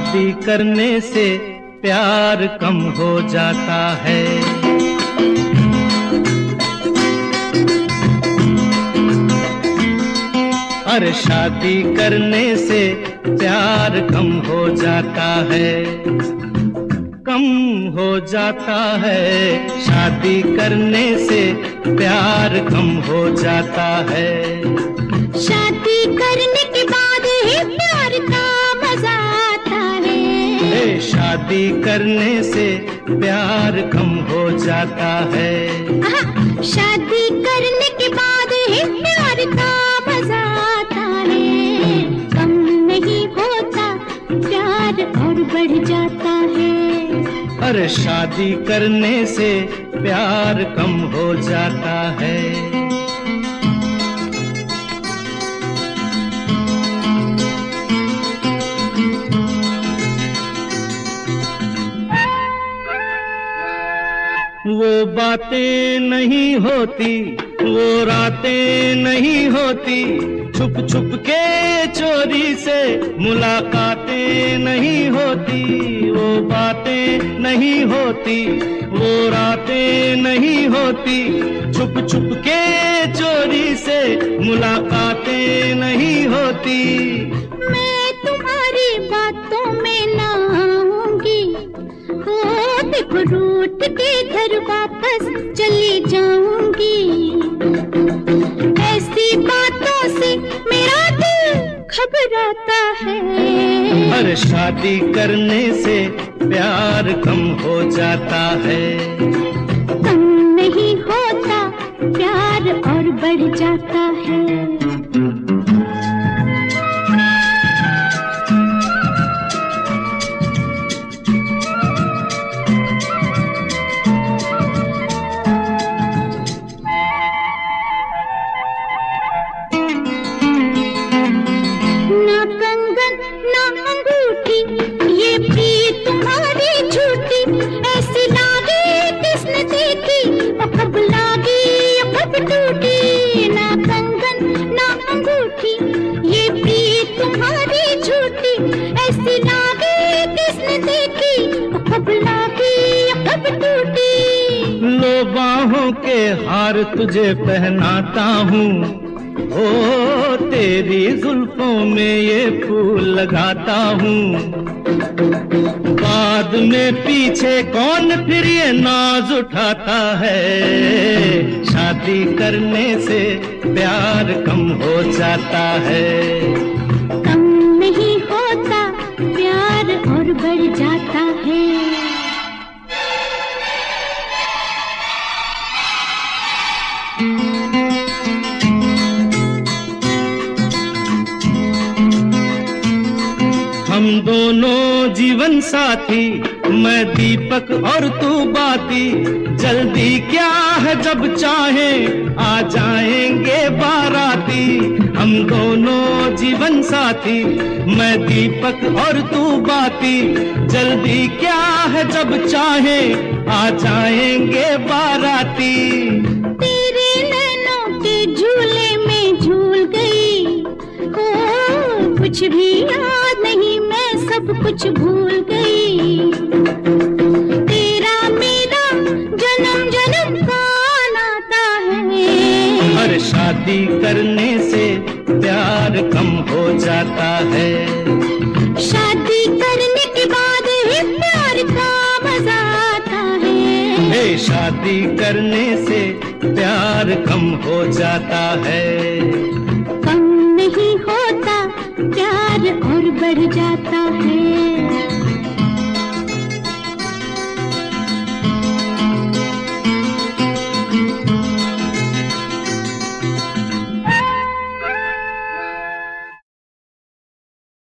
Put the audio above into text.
शादी करने से प्यार कम हो जाता है। अरे शादी करने से प्यार कम हो जाता है, कम हो जाता है। शादी करने से प्यार कम हो जाता है। शादी करने के बाद ही प्यार का मजा आता है। शादी करने से प्यार कम हो जाता है। शादी करने के बाद ही प्यार का मजा आता है। कम नहीं होता प्यार और बढ़ जाता है। अरे शादी करने से प्यार कम हो जाता है। वो बातें नहीं होती, वो रातें नहीं होती, छुप छुप के चोरी से मुलाकातें नहीं होती। वो बातें नहीं होती, वो रातें नहीं होती, छुप छुप के चोरी से मुलाकातें नहीं होती। मैं तुम्हारी बातों में ना आऊंगी, देखो रूठ के घर वापस चली जाऊंगी। ऐसी बातों से मेरा दिल घबराता है। अरे शादी करने से प्यार कम हो जाता है। कम नहीं होता प्यार और बढ़ जाता है। लो बाहों के हार तुझे पहनाता हूँ, ओ तेरी जुल्फों में ये फूल लगाता हूँ। बाद में पीछे कौन फिर ये नाज उठाता है। शादी करने से प्यार कम हो जाता है। कम नहीं होता प्यार और बढ़ जाता है। हम दोनों जीवन साथी, मैं दीपक और तू बाती। जल्दी क्या है जब चाहे आ जाएंगे बाराती। हम दोनों जीवन साथी, मैं दीपक और तू बाती। जल्दी क्या है जब चाहे आ जाएंगे बाराती। तेरे नैनों के झूले में झूल गई, कुछ भी याद नहीं, मैं सब कुछ भूल गई। तेरा मेरा जन्म जन्म का नाता है। हर शादी करने से प्यार कम हो जाता है। शादी करने के बाद ही प्यार का मजा आता है। शादी करने से प्यार कम हो जाता है।